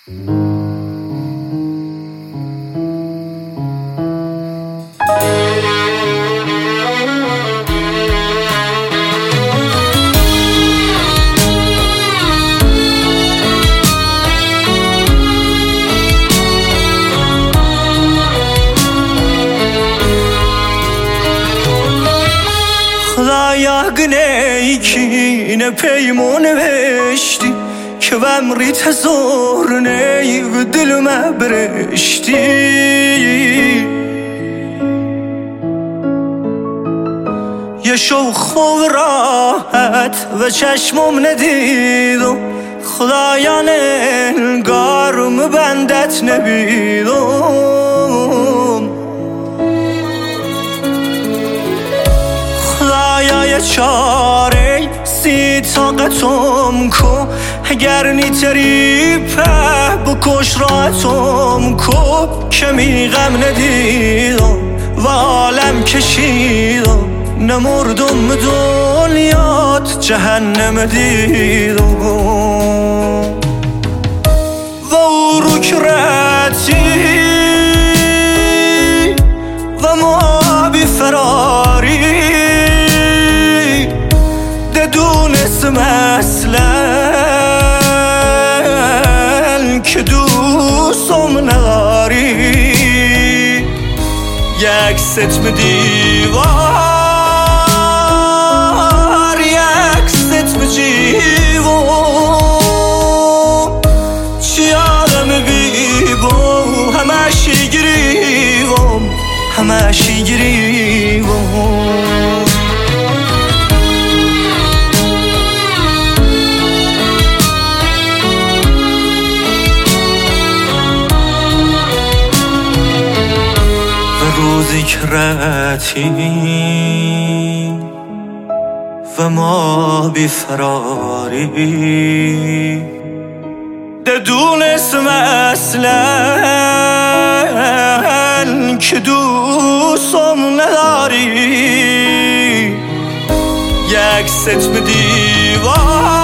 خدایا گنهی کی نه پیمون بشتی که بمری تزور نی و دل ما برشتی یه شوخ و راحت و چشمم ندیدم خدایا انگارم بندت نبیدم خدایا یه چاره سی طاقتم کو اگر نیتری په بکش راحتم کو کمی غم ندیدم و عالم کشیدم نمردم دنیات جهنم دیدم و او رکرتی و معابی فراری دونستم اصلا که دوستم نداری یک ستم دیوار یک ستم جیوم چی آدم بیبو همشی گریوم همشی گریوم روزی که رتی و ما بیفراری دونستم اصلا که دوستم نداری یک ستم دیوار